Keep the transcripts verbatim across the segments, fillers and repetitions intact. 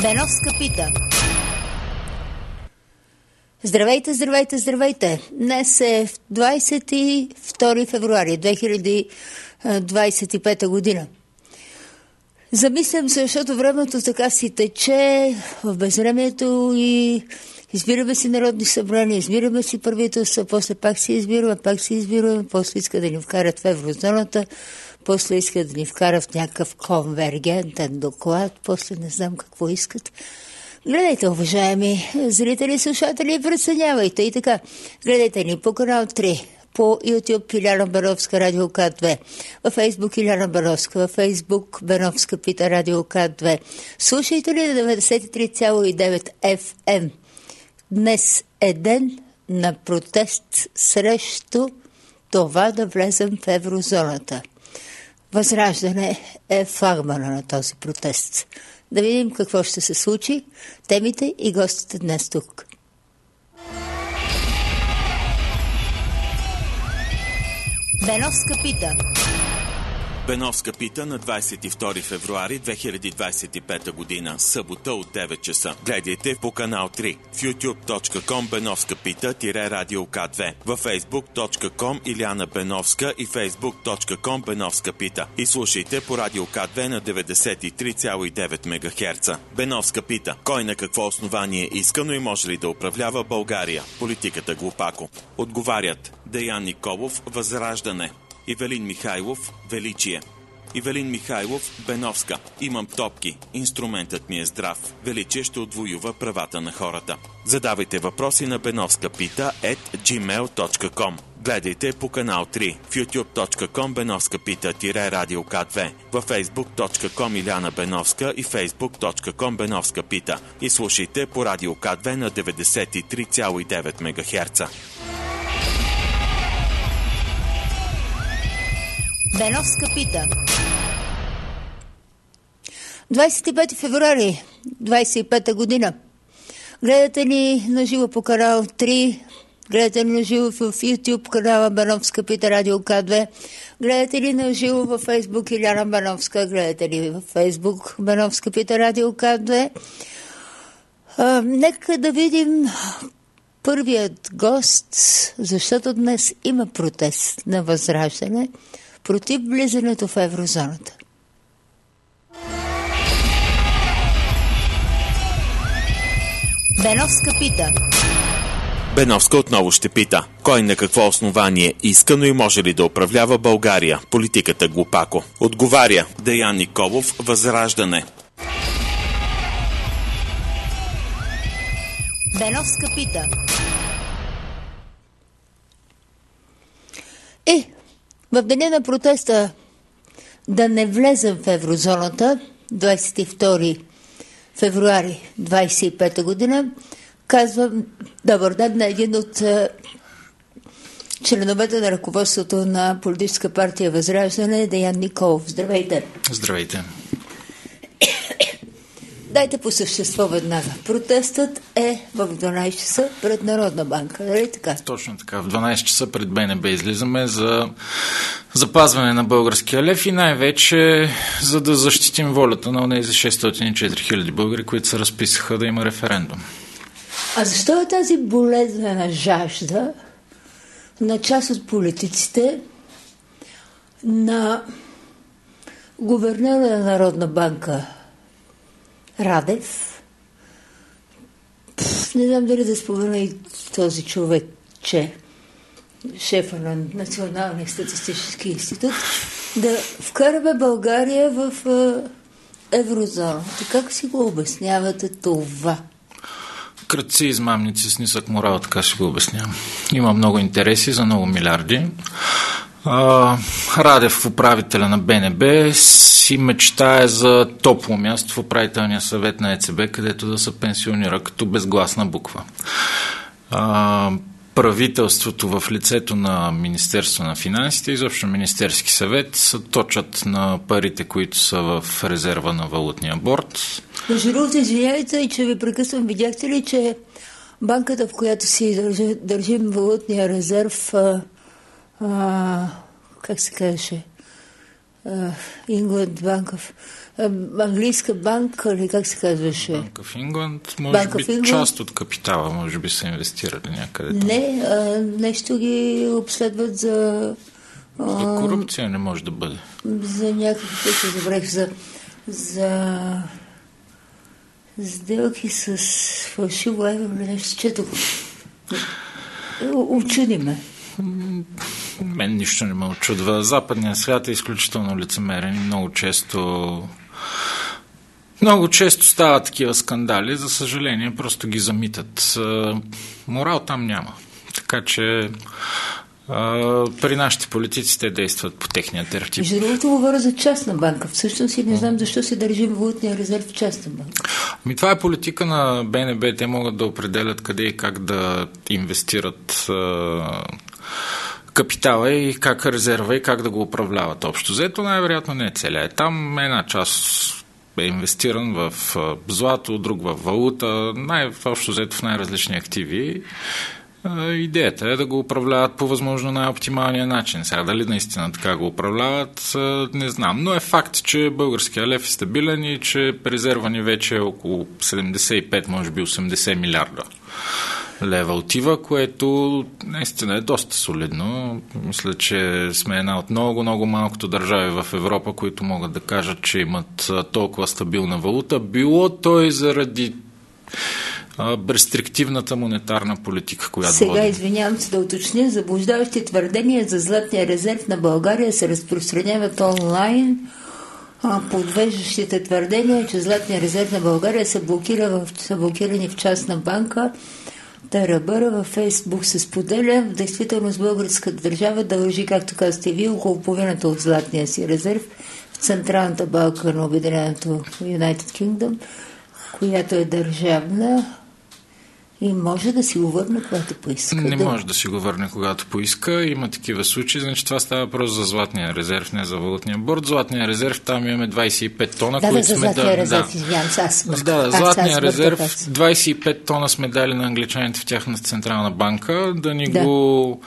Беновска пита. Здравейте, здравейте, здравейте! Днес е двадесет и втори февруари две хиляди двадесет и пета година. Замислям се, защото времето така си тече в безвремието и избираме си народни събрания, избираме си правителства, после пак си избираме, пак си избираме, после иска да ни вкарат в еврозоната, после иска да ни вкарат в някакъв конвергентен доклад, после не знам какво искат. Гледайте, уважаеми зрители, слушатели, и преценявайте и така. Гледайте ни по канал три, по YouTube Иляна Беновска, Радио К две, във Facebook Иляна Беновска, във Facebook Беновска пита, Радио К две. Слушайте ли на деветдесет и три цяло и девет Еф Ем. Днес е ден на протест срещу това да влезем в еврозоната. Възраждане е флагмана на този протест. Да видим какво ще се случи, темите и гостите днес тук. Беновска пита. Беновска пита на двадесет и втори февруари две хиляди двадесет и пета година, събота от девет часа. Гледайте по канал три, в ютуб точка ком Беновска пита Радио К две, във фейсбук точка ком Иляна Беновска и фейсбук точка ком Беновска пита. И слушайте по Радио К две на деветдесет и три цяло и девет мегахерца. Беновска пита. Кой на какво основание иска, но и може ли да управлява България? Политиката глупако. Отговарят Деян Николов, Възраждане. Ивелин Михайлов, Величие. Ивелин Михайлов, Беновска. Имам топки. Инструментът ми е здрав. Величие ще отвоюва правата на хората. Задавайте въпроси на Беновска пита ет джимейл точка ком. Гледайте по канал три, в ютуб точка ком Беновска пита Радио К две, във фейсбук точка ком Иляна Беновска и фейсбук точка ком Беновска пита. И слушайте по Радио К две на деветдесет и три цяло и девет мегахерца. Беновска пита. двадесет и пети февруари двадесет и пета година. Гледате ни на живо по канал три, гледате ни на живо в YouTube канала Беновска пита Радио К две, гледате ни на живо във Facebook Иляна Беновска, гледате ни във Facebook Беновска пита Радио К две. А, нека да видим първият гост, защото днес има протест на Възраждане против влизането в еврозоната. Беновска пита. Беновска отново ще пита. Кой на какво основание иска, но и може ли да управлява България? Политиката глупако. Отговаря Деян Николов, Възраждане. Беновска пита. Е, в деня на протеста да не влезем в еврозоната, двадесет и втори февруари двадесет и пета година, казвам добър ден на един от е, членовете на ръководството на политическа партия Възраждане, Деян Николов. Здравейте! Здравейте! Дайте по същество веднага. Протестът е в дванадесет часа пред Народна банка, нали така? Точно така. В дванадесет часа пред Б Н Б излизаме за запазване на българския лев и най-вече за да защитим волята на тези шестстотин и четири хиляди българи, които се разписаха да има референдум. А защо е тази болезнена жажда на част от политиците, на гувернера на Народна банка Радев? Пф, не знам дали да спомена и този човек, че шефа на Националния статистически институт, да вкараме България в е, еврозоната. Как си го обяснявате това? Кръци измамници с нисък морал, така ще го обяснявам. Има много интереси за много милиарди. А, Радев, управителя на Б Н Б, си мечтае за топло място в управителния съвет на Е Це Бе, където да се пенсионира като безгласна буква. А, правителството в лицето на Министерство на финансите, изобщо Министерски съвет, се точат на парите, които са в резерва на валутния борд. Между другото, извинявайте, че ви прекъсвам. Видяхте ли, че банката, в която си държи, държим валутния резерв, а, а, как се казваше, England Bank of английска банка, или как се казваше? Банка в Ингланд, може Банка би в Ингланд. част от капитала, може би са инвестирали някъде. Там. Не, а, нещо ги обследват за... А, За корупция не може да бъде. За някакви, се забравих, за, за сделки с фалшиво евро или нещо, чето. Учуди ме. Мен нищо не ме очудва. Западният свят е изключително лицемерен и много често много често стават такива скандали. За съжаление, просто ги замитат. Морал там няма. Така че при нашите политици те действат по техния тертип. Между другото говоря за частна банка. Всъщност и не знам защо се държим валутния резерв в частна банка. Ами това е политика на БНБ. Те могат да определят къде и как да инвестират а, капитала и как резерва и как да го управляват общо. Взето най-вероятно не е целя. Там една част е инвестиран в злато, друг в валута, най-общо взето в най-различни активи. Идеята е да го управляват по възможно най-оптималния начин. Сега дали наистина така го управляват, не знам. Но е факт, че българския лев е стабилен и че резерва ни вече е около седемдесет и пет, може би осемдесет милиарда лева отива, което наистина е доста солидно. Мисля, че сме една от много, много малкото държави в Европа, които могат да кажат, че имат толкова стабилна валута. Било то и заради рестриктивната монетарна политика, която Сега, води. извинявам се да уточня, заблуждаващи твърдения за златния резерв на България се разпространяват онлайн. А, подвеждащите твърдения, че златния резерв на България се блокира в, са блокирани в частна банка. Тарабъра във Фейсбук се споделя. В действителност българската държава дължи, както казахте ви, около половината от златния си резерв в Централната банка на Обединеното United Kingdom, която е държавна и може да си го върне, когато поиска. Не да. може да си го върне, когато поиска. Има такива случаи. Значи това става въпрос за златния резерв, не за валутния борд. Златния резерв, там имаме двадесет и пет тона, да, които да, сме златния да, резерв, да. извинявам се, аз Да, да, аз, златния аз, резерв, аз. двадесет и пет тона сме дали на англичаните в тяхната централна банка, да ни Да. го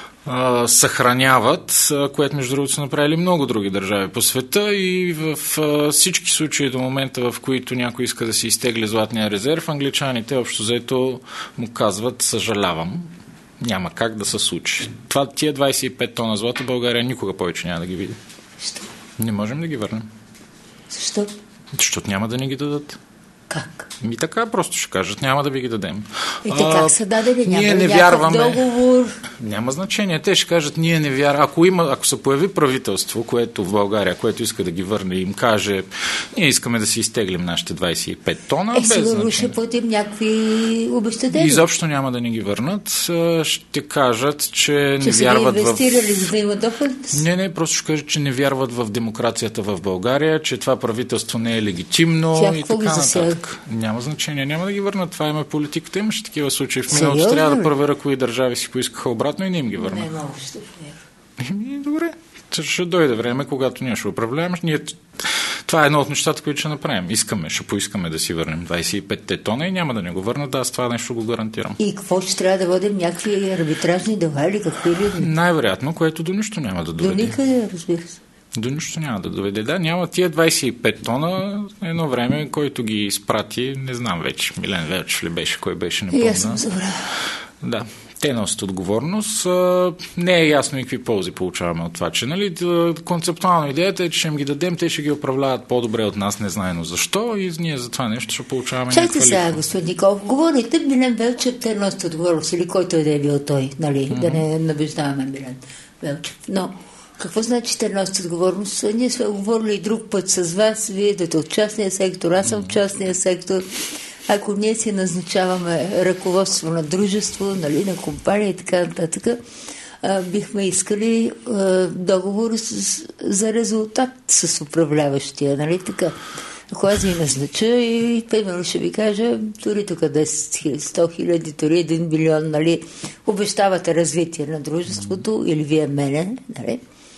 а, съхраняват, а, което между другото са направили много други държави по света и в а, всички случаи до момента, в които някой иска да си изтегли златния резерв, англичаните общо взето му казват: съжалявам, няма как да се случи. Това, тия двадесет и пет тона злато България никога повече няма да ги види. Защо? Не можем да ги върнем. Защо? Защото няма да ни ги дадат. Как? Ми така просто ще кажат, няма да ви ги дадем. И те как са дадени? Няма ние не някакъв вярваме. договор? Няма значение. Те ще кажат, ние не вярваме. Ако, има, ако се появи правителство, което в България, което иска да ги върне, им каже, ние искаме да си изтеглим нашите двадесет и пет тона, Е, без сигурно значение. ще платим някакви обещатения. Изобщо няма да ни ги върнат. Ще кажат, че, Че не са вярват ги инвестирали, в... за да има доход? Не, не, просто ще кажат, че не вярват в демокрацията в България, че това правителство не е легитимно Тя и какво ги така засяга? нататък. Няма значение, няма да ги върнат. Това има политиката. Имаше такива случаи. В миналото Сериозно трябва да ли? проверя кои държави си поискаха обратно и не им ги върнат. Не мога ще вярвам. Еми, добре. Ще дойде време, когато ние ще управляваме. Ние... Това е едно от нещата, които ще направим. Искаме, ще поискаме да си върнем двадесет и пет тона и няма да не го върнат. Да, аз това нещо го гарантирам. И какво ще трябва да водим някакви арбитражни дела или какви ли? Най-вероятно, което до нищо няма да До доведе. никъде, разбира се. До нищо няма да доведе. Да, няма тия двадесет и пет тона едно време, който ги изпрати, не знам вече, Милен Велчев ли беше, кой беше, не И помня. аз съм забравя. Да, те носят отговорност. Не е ясно и какви ползи получаваме от това, че нали, концептуално идеята е, че ще им ги дадем, те ще ги управляват по-добре от нас, незнайно защо и ние за това нещо ще получаваме Чайте някаква сега, лихва. господин Николов, говорите, Милен Велчев, те носят отговорност или който е да е бил той, нали, mm-hmm. да не набеждаваме Милен Велчев. Но какво значи те носят отговорност? Ние сме говорили и друг път с вас, вие идете от частния сектор, аз съм в частния сектор. Ако ние си назначаваме ръководство на дружество, нали, на компания и така нататък, а, бихме искали а, договор с, за резултат с управляващия, нали така. Ако аз ви назнача и примерно ще ви кажа, дори тук десет хиляди, сто хиляди, дори един милион, нали, обещавате развитие на дружеството или вие мене, нали,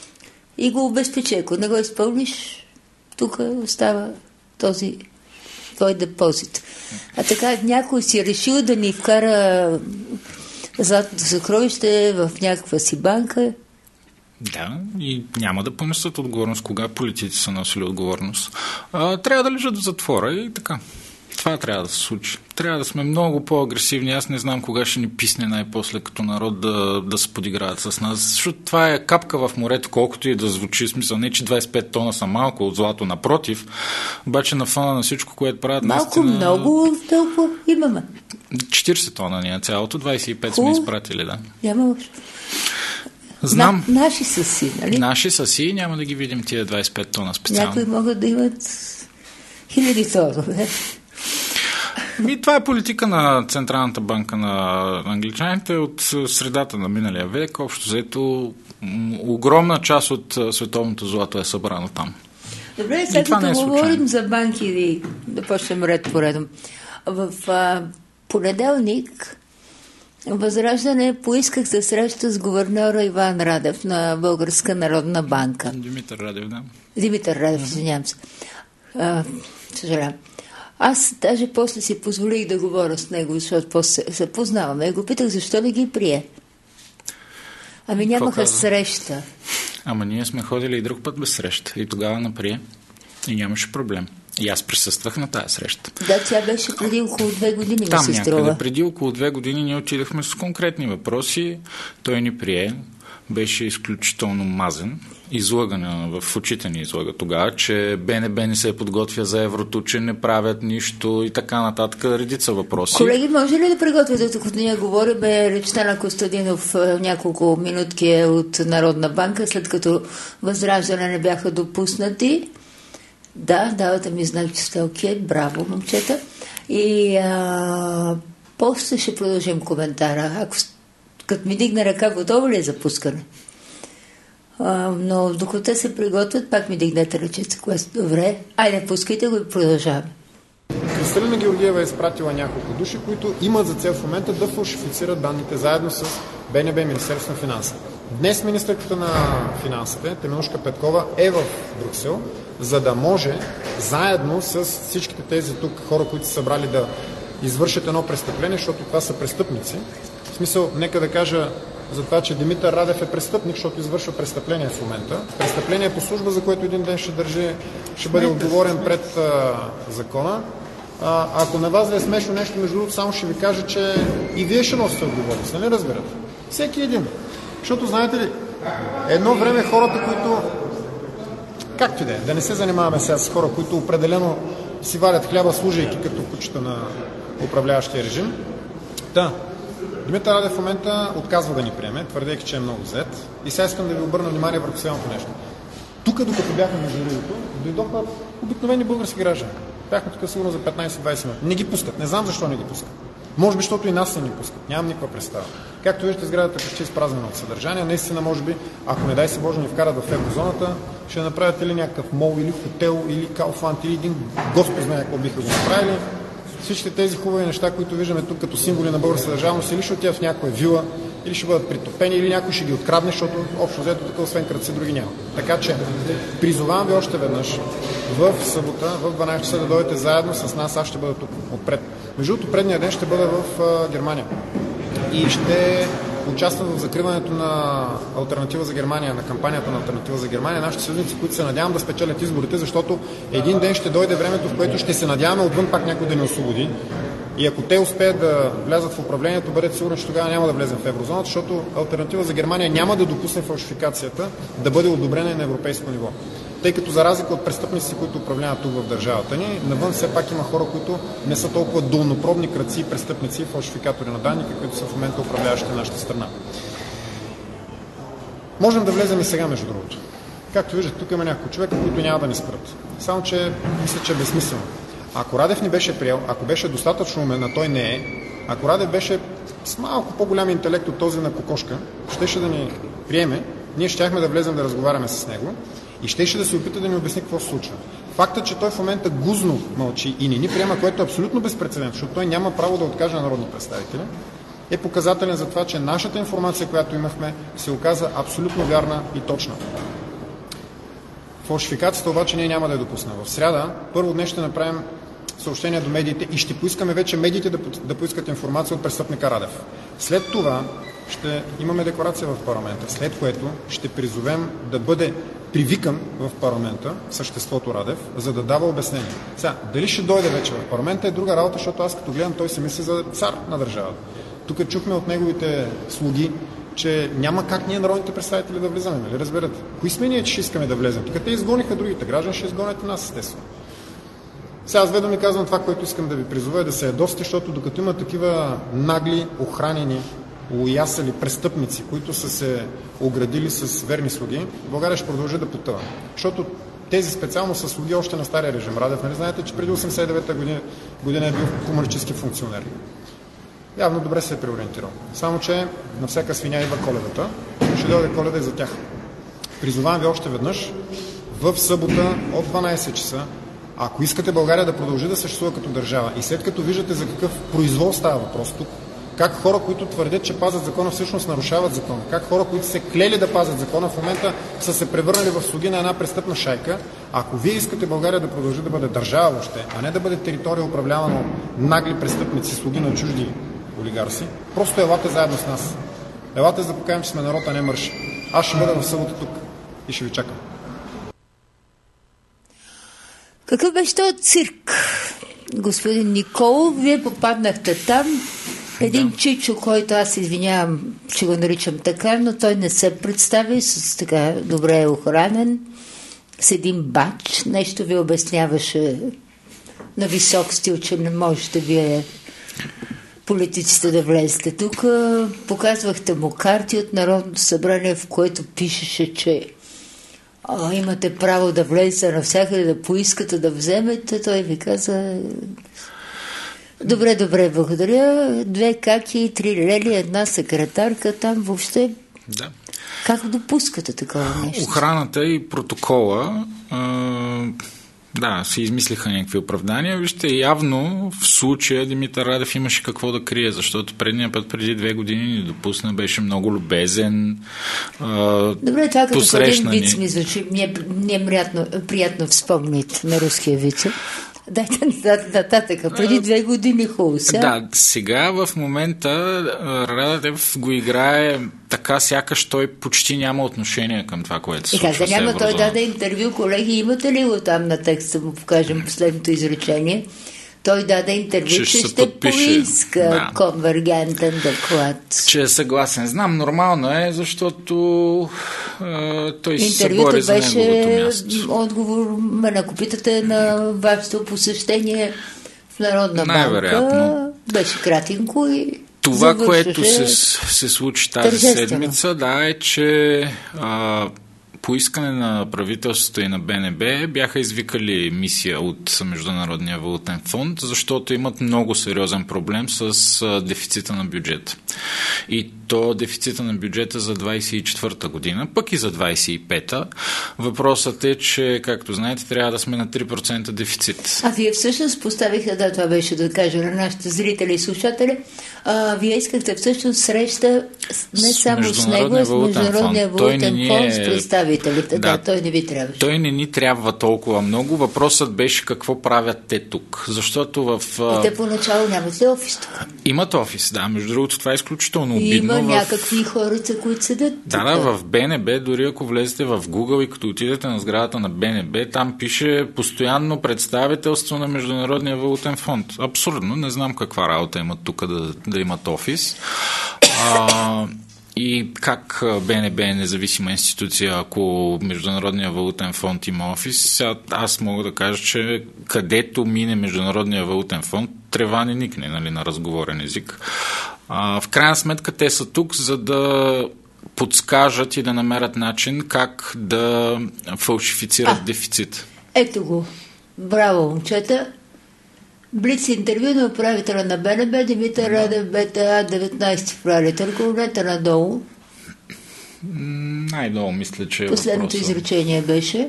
и го обезпечи. Ако не го изпълниш, тук остава този твой депозит. А така някой си решил да ни вкара златното съкровище в някаква си банка Да, и няма да понесат отговорност, кога политици са носили отговорност. А, трябва да лежат в затвора и така. Това трябва да се случи. Трябва да сме много по-агресивни. Аз не знам кога ще ни писне най-после като народ да, да се подиграят с нас. Защото това е капка в морето, колкото и да звучи. Смисъл, не че двайсет и пет тона са малко от злато, напротив. Обаче на фона на всичко, което правят малко, наистина... много, толкова имаме. четирийсет тона ни е цялото, двайсет и пет сме изпратили, да. Няма лошо. Знам. На, наши са си, нали? Наши са си, няма да ги видим тия двайсет и пет тона специално. Някои могат да имат хиляди тонове. И това е политика на Централната банка на англичаните от средата на миналия век. Общо взето огромна част от световното злато е събрано там. Добре, след като е говорим за банки и да почнем ред по редом. В а, понеделник Възраждане поисках се среща с гуверньора Иван Радев на Българска народна банка. Димитър Радев, да. Димитър Радев, извинявам се. А, съжалявам. Аз даже после си позволих да говоря с него, защото после се познаваме. И го питах, защо не ги прие. Ами нямаха среща. Ама ние сме ходили и друг път без среща. И тогава наприе. И нямаше проблем. И аз присъствах на тая среща. Да, тя беше преди около две години, там ми се струва. Там някъде преди около две години ние отидахме с конкретни въпроси. Той ни прие. Беше изключително мазен. Излъгане в очите ни излъга тогава, че БНБ не се подготвя за еврото, че не правят нищо и така нататък. Редица въпроси. Колеги, може ли да приготвяте, докато ние говорим, речта на Костадинов няколко минутки е от Народна банка, след като Възраждане не бяха допуснати? Да, давате ми знак, че сте окей. Браво, момчета. И а, после ще продължим коментара. Ако като ми дигна ръка, готово ли е за пускане? А, но докато те се приготвят, пак ми дигнете ръчица. Добре, айде, пускайте го и продължаваме. Кристалина Георгиева е изпратила няколко души, които имат за цел в момента да фалшифицират данните заедно с БНБ и Министерство на финансите. Днес министърката на финансите, Теменужка Петкова, е в Брюксел, за да може заедно с всичките тези тук хора, които са събрали да извършат едно престъпление, защото това са престъпници. В смисъл, нека да кажа за това, че Димитър Радев е престъпник, защото извършва престъпление в момента. Престъпление по служба, за което един ден ще държи, ще бъде отговорен пред а, закона. А, ако на вас да е смешно нещо, между другото, само ще ви кажа, че и вие ще носите отговорност, не разбирате? Всеки един. Защото, знаете ли, едно време хората, които, както и да е, да не се занимаваме сега с хора, които определено си валят хляба, служайки като кучета на управляващия режим. Да, Димитър Радев в момента отказва да ни приеме, твърдейки, че е много зет. И сега искам да ви обърна внимание върху следното нещо. Тук, докато бяхме между другото, дойдоха обикновени български граждани. Бяхме тук сигурно за петнайсет-двайсет минути. Не ги пускат. Не знам защо не ги пускат. Може би, защото и нас не ни пускат. Нямам никаква представа. Както виждате, сградата почти изпразнена от съдържание. Наистина, може би, ако не дай се Боже ни вкарат в еврозоната, ще направят или някакъв мол, или хотел, или Kaufland, или един Господ знае какво биха го направили. Всички тези хубави неща, които виждаме тук като символи на българска държавност, или ще отидат в някоя вила, или ще бъдат притопени, или някой ще ги открадне, защото общо взето тук освен кръци други няма. Така че призовавам ви още веднъж в събота, в дванайсет часа да дойдете заедно с нас. Аз ще бъда тук отпред. Между другото, предния ден ще бъда в а, Германия и ще участвам в закриването на Алтернатива за Германия, на кампанията на Алтернатива за Германия, нашите съюзници, които се надявам да спечелят изборите, защото един ден ще дойде времето, в което ще се надяваме отвън пак някой да ни освободи. И ако те успеят да влязат в управлението, бъдете сигурни, че тогава няма да влезем в еврозоната, защото Алтернатива за Германия няма да допусне фалшификацията да бъде одобрена и на европейско ниво. Тъй като за разлика от престъпници, които управляват тук в държавата ни, навън все пак има хора, които не са толкова долнопробни крадци, престъпници и фалшификатори на данни, които са в момента управляващи нашата страна. Можем да влезем и сега, между другото. Както виждате, тук има няколко човека, които няма да ни спрат. Само че мисля, че е безсмислено. Ако Радев ни беше приел, ако беше достатъчно умен, а той не е, ако Радев беше с малко по-голям интелект от този на кокошка, щеше да ни приеме, ние щяхме да влезем да разговаряме с него и щеше да се опита да ни обясни какво се случва. Фактът, че той в момента гузно мълчи и не ни приема, което е абсолютно безпрецедентно, защото той няма право да откаже на народни представители, е показателен за това, че нашата информация, която имахме, се оказа абсолютно вярна и точна. Фалшификацията обаче ние няма да я допусна. В сряда, първо днес ще направим съобщения до медиите и ще поискаме вече медиите да, да поискат информация от престъпника Радев. След това ще имаме декларация в парламента, след което ще призовем да бъде привикан в парламента съществото Радев, за да дава обяснение. Сега, дали ще дойде вече в парламента е друга работа, защото аз като гледам, той се мисли за цар на държавата. Тук чухме от неговите слуги, че няма как ние народните представители да влизаме, нали разберете? Кои сме ние, че ще искаме да влезем? Тук те изгониха другите граждани, ще изгонят и нас, естествено. Сега аз ведно ми казвам това, което искам да ви призова е да се ядосите, защото докато има такива нагли, охранени, уясали престъпници, които са се оградили с верни слуги, България ще продължи да потъва. Защото тези специално са слуги още на стария режим. Радев, нали знаете, че преди осемдесет и девета година, година е бил комунистически функционер. Явно добре се е преориентирал. Само, че на всяка свиня идва Коледата. Ще дойде Коледа и за тях. Призовавам ви още веднъж в събота от дванадесет часа, ако искате България да продължи да съществува като държава и след като виждате за какъв произвол става въпрос тук, как хора, които твърдят, че пазят закона, всъщност нарушават закона, как хора, които се клели да пазят закона, в момента са се превърнали в слуги на една престъпна шайка. Ако вие искате България да продължи да бъде държава въобще, а не да бъде територия управлявана от нагли престъпници, слуги на чужди олигарси, просто елате заедно с нас. Елате за да покажем, че сме народ, а не мърши. Аз ще бъда в събота тук и ще ви чакам. Какъв беше този цирк, господин Николов? Вие попаднахте там. Един да. Чичо, който аз извинявам, че го наричам така, но той не се представи, с така добре охранен, с един бач. Нещо ви обясняваше на висок стил, че не можете вие политиците да влезете тук. Показвахте му карти от Народното събрание, в което пишеше, че а, имате право да влезете навсякъде, да поискате да вземете. Той ви каза: добре, добре, благодаря. Две каки, три лели, една секретарка там въобще. Да. Как допускате такова нещо? Охраната и протокола а, да, се измислиха някакви оправдания. Вижте, явно в случая Димитър Радев имаше какво да крие, защото предния път, преди две години ни допусна, беше много любезен. А, добре, това като един ни... виц ми звучи. Ми е, ми е приятно, приятно вспомнит на руския виц. Дайте нататък. Преди две години хубаво. Да, сега в момента Радев го играе така, сякаш той почти няма отношение към това, което се случва с еврозоната. Няма, той даде интервю, колеги, имате ли го там на текста, му покажем последното изречение? Той даде интервю, че, че ще подпише. Поиска да. Конвергентен доклад. Че е съгласен. Знам, нормално е, защото е, той си се бори за неговото място. Отговор, ме ако питате на вашето посещение в Народна банка, беше кратинко и това, което се, се случи тази седмица, да, е, че а, по искане на правителството и на БНБ бяха извикали мисия от Международния валутен фонд, защото имат много сериозен проблем с дефицита на бюджета. И то дефицита на бюджета за двадесет и четвърта година, пък и за двадесет и пета. Въпросът е, че, както знаете, трябва да сме на три процента дефицит. А вие всъщност поставихте, да, това беше да кажа на нашите зрители и слушатели, а, вие искахте всъщност среща не само с него, а с Международния валутен фонд, с представителите. Да, да, той не ви трябваше. Той не ни трябва толкова много. Въпросът беше какво правят те тук. Защото в... И те поначало нямат ли офис тук? Имат офис, да. Между другото, това е изключително обидно. Има някакви в... хорица, които седят. Да, да, в БНБ, дори ако влезете в Google и като отидете на сградата на БНБ, там пише постоянно представителство на Международния валутен фонд. Абсурдно, не знам каква работа имат тук да, да имат офис. А, и как БНБ е независима институция, ако Международния валутен фонд има офис? Аз мога да кажа, че където мине Международния валутен фонд, трева не никне, нали, на разговорен език. А, в крайна сметка те са тук, за да подскажат и да намерят начин как да фалшифицират а, дефицит. Ето го. Браво, момчета. Блиц интервю на управителя на БНБ Димитър Радев, БТА, деветнадесети февруари. Търговете надолу. Най-долу мисля, че е последното въпроса. Изречение беше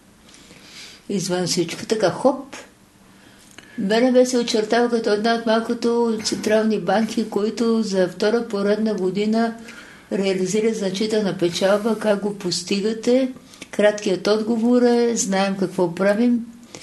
извън всичко. Така, хоп. БНБ се очертава като една от малкото централни банки, които за втора поредна година реализират значителна печалба. Как го постигате? Краткият отговор е: знаем какво правим.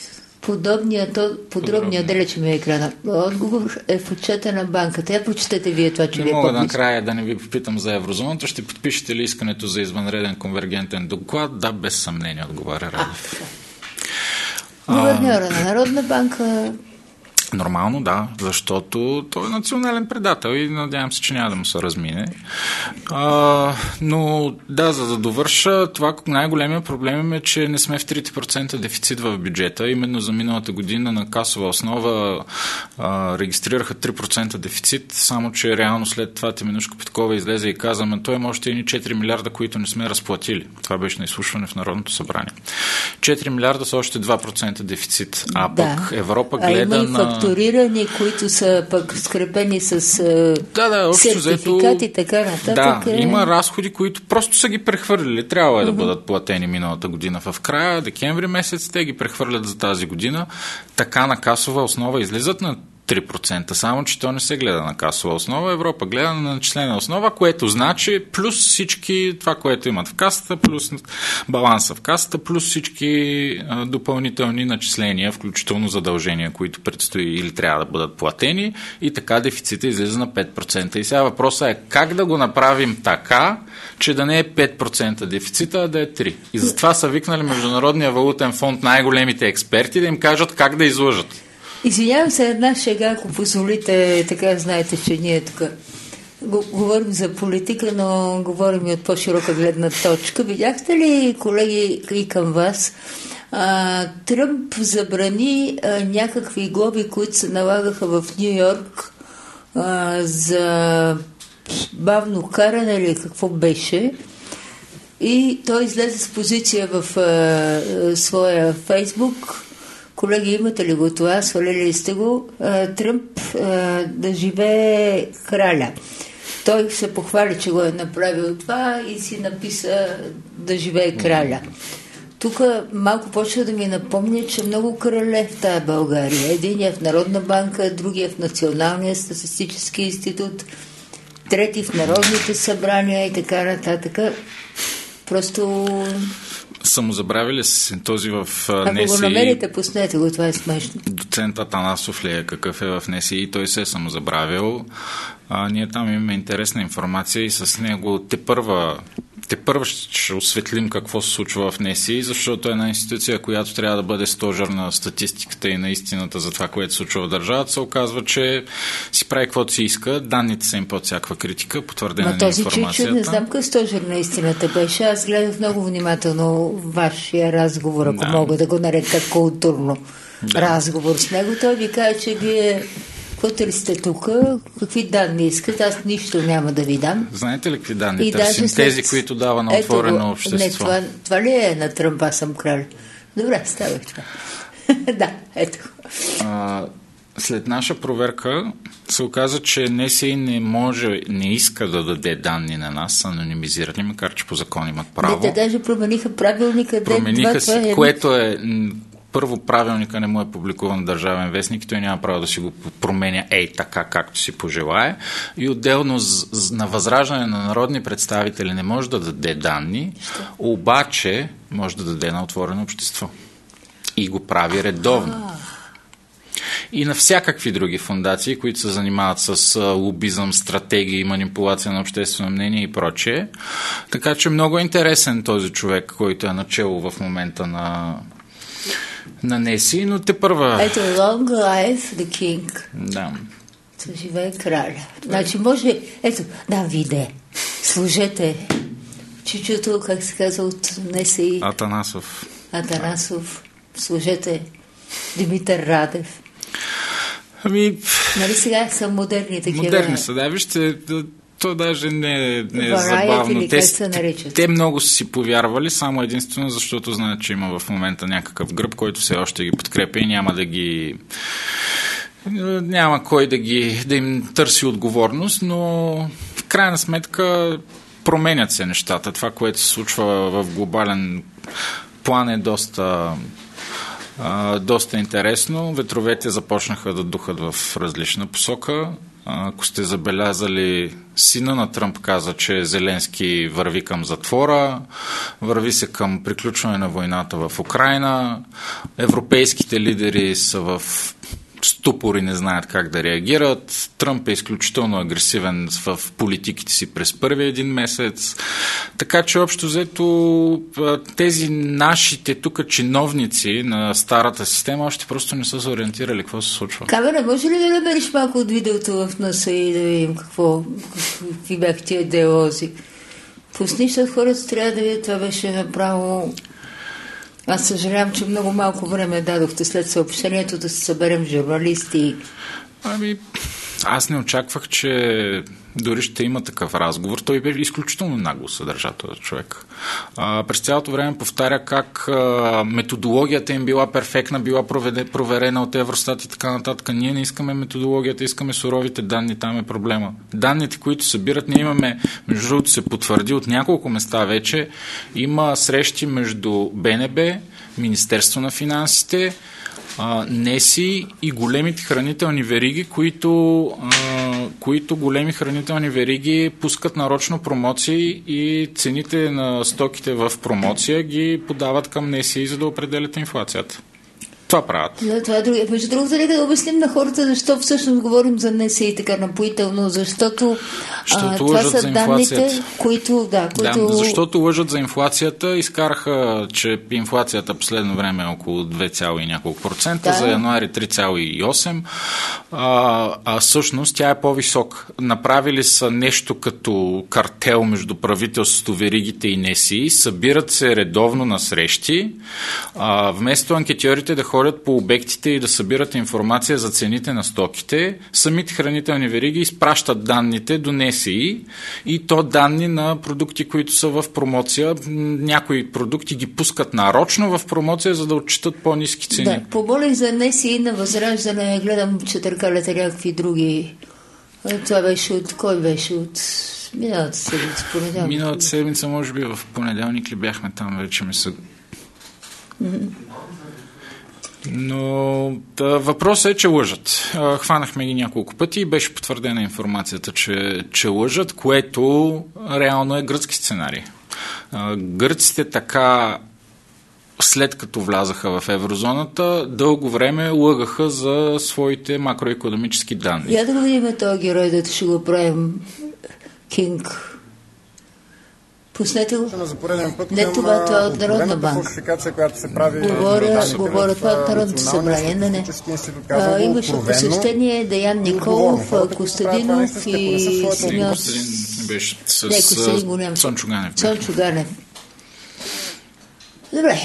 Подобният, подробният, далече ми е екрана. Отговор е в отчета на банката. Я прочетете вие това, че не ви е мога по-близко. накрая да не ви попитам за еврозоната. Ще подпишете ли искането за извънреден конвергентен доклад? Да, без съмнение, отговаря Радев. Гуверньора на Народна банка... Нормално, да, защото той е национален предател и надявам се, че няма да му се размине. А, но да, за да довърша, това най-големия проблем е, че не сме в трите процента дефицит в бюджета. Именно за миналата година на касова основа а, регистрираха три процента дефицит, само че реално след това Теменужка Петкова излезе и каза, ама той има още едни четири милиарда, които не сме разплатили. Това беше на изслушване в Народното събрание. четири милиарда са още два процента дефицит, а да. пък Европа гледа на... фактурирани, които са пък скрепени с да, да, сертификат и така нататък. Да, има разходи, които просто са ги прехвърлили. Трябва uh-huh. да бъдат платени миналата година в края, декември месец, те ги прехвърлят за тази година. Така на касова основа излизат на три процента, само че то не се гледа на касова основа. Европа гледа на начислена основа, което значи плюс всички това, което имат в касата, плюс баланса в касата, плюс всички а, допълнителни начисления, включително задължения, които предстои или трябва да бъдат платени, и така дефицита излиза на пет процента. И сега въпросът е как да го направим така, че да не е пет процента дефицита, а да е три процента. И затова са викнали Международния валутен фонд най-големите експерти да им кажат как да излъжат. Извинявам се, една шега, ако позволите, така знаете, че ние тук говорим за политика, но говорим и от по-широка гледна точка. Видяхте ли, колеги, и към вас, а, Тръмп забрани а, някакви глоби, които се налагаха в Ню Йорк а, за бавно каране или какво беше, и той излезе с позиция в а, своя Фейсбук. Колеги, имате ли го това? Свалили сте го? Тръмп да живее краля. Той се похвали, че го е направил това и си написа да живее краля. Тук малко почва да ми напомня, че много крале в тая България. Единият в Народна банка, другия в Националния статистически институт, трети в Народните събрания и така нататък. Просто... Самозабравили се този в Ако НСИ... Ако го намерите, пуснете го, това е смешно. Доцент Атанасов ли е, какъв е в НСИ, той се е самозабравил. А, ние там имаме интересна информация и с него те първа, те първа ще осветлим какво се случва в НСИ, защото е една институция, която трябва да бъде стожер на статистиката и на истината за това, което се случва в държавата. Се оказва, че си прави каквото си иска, данните са им под всякаква критика, потвърдена на информацията. Ма този чичо, не знам къде стожер на истината беше. Аз гледах много внимателно вашия разговор, ако да. мога да го нарека културно да. разговор с него. Той ви каза, че вие... Каквото ли сте тук, какви данни искат, аз нищо няма да ви дам. Знаете ли какви данни търсим? След... Тези, които дава на отворено общество. Не, това, това ли е на Тръмп, аз съм крал? Добре, ставах това. Да, ето. А, след наша проверка се оказа, че НСИ не може, не иска да даде данни на нас, анонимизирани, макар че по закон имат право. Не, те даже промениха правилника. Промениха си, е... което е... Първо, правилника не му е публикуван в Държавен вестник и той няма право да си го променя ей така, както си пожелае. И отделно на възраждане на народни представители не може да даде данни, Що? обаче може да даде на отворено общество. И го прави редовно. А. И на всякакви други фондации, които се занимават с лобизъм, стратегии, манипулация на обществено мнение и прочее. Така че много интересен този човек, който е начело в момента на... на НСИ, но те първа... Ето, long life the king. Да. Да живее краля. Значи може... Ето, да, виде. Служете. Чичото, как се казва от НСИ? Атанасов. Атанасов. Служете. Димитър Радев. Ами... Нали сега са модерни такива? Модерни са, да. Вижте... То даже не, не е забавно. Те, те много са си повярвали, само единствено защото знаят, че има в момента някакъв гръб, който все още ги подкрепя и няма да ги... няма кой да, ги, да им търси отговорност, но в крайна сметка променят се нещата. Това, което се случва в глобален план е доста... А, доста интересно. Ветровете започнаха да духат в различна посока. Ако сте забелязали, сина на Тръмп каза, че Зеленски върви към затвора, върви се към приключване на войната в Украйна, европейските лидери са в ступор и не знаят как да реагират. Тръмп е изключително агресивен в политиките си през първи един месец. Така че общо взето тези нашите тук чиновници на старата система още просто не са се ориентирали какво се случва. Камера, може ли да намериш малко от видеото в носа и да видим какво, какви бях тия диалози? Пусни, защото хората трябва да видят, това беше направо... Аз съжалявам, че много малко време дадохте след съобщението да се съберем журналисти. Ами, аз не очаквах, че дори ще има такъв разговор. Той бе изключително нагло съдържа този човек. А, през цялото време повтаря как а, методологията им била перфектна, била проведе, проверена от Евростат и така нататък. Ние не искаме методологията, искаме суровите данни, там е проблема. Данните, които събират, ние имаме, между другото се потвърди от няколко места вече, има срещи между БНБ, Министерство на финансите, НЕСИ и големите хранителни вериги, които, а, които големи хранителни вериги пускат нарочно промоции и цените на стоките в промоция ги подават към НЕСИ, за да определят инфлацията. Това правят. Да, това е друго. Между другото, да обясним на хората защо всъщност говорим за НЕСИ и така напоително, защото а, това са данните, които... Да, които... да, защото лъжат за инфлацията. Изкараха, че инфлацията последно време е около две цяло и няколко процента, да. За януари три цяло и осем, а, а всъщност тя е по-висока. Направили са нещо като картел между правителството, веригите и НЕСИ, събират се редовно на срещи, а, вместо анкетьорите да ходят по обектите и да събират информация за цените на стоките, самите хранителни вериги изпращат данните до НЕСИ и то данни на продукти, които са в промоция. Някои продукти ги пускат нарочно в промоция, за да отчитат по-ниски цени. Да, помолих за НЕСИ на Възраждане, гледам, че търкалят някакви други. Това беше от... Кой беше? От миналата седмица, понеделник. Миналата седмица, може би в понеделник ли бяхме там, вече ми са... Mm-hmm. Но да, въпросът е, че лъжат. Хванахме ги няколко пъти и беше потвърдена информацията, че, че лъжат, което реално е гръцки сценарий. Гърците така, след като влязаха в еврозоната, дълго време лъгаха за своите макроекономически данни. Я да го видим този герой, да ще го правим Кинг. Пуснете го. За пореден път не това, това е от Народна банка. Фалшификация, която се прави... Говоря, говоря това от Народното събрание. Не, не. А, имаше посещение Деян Николов, Костадинов и Симеон... Беше с Цончо Ганев. Цончо Ганев. Добре.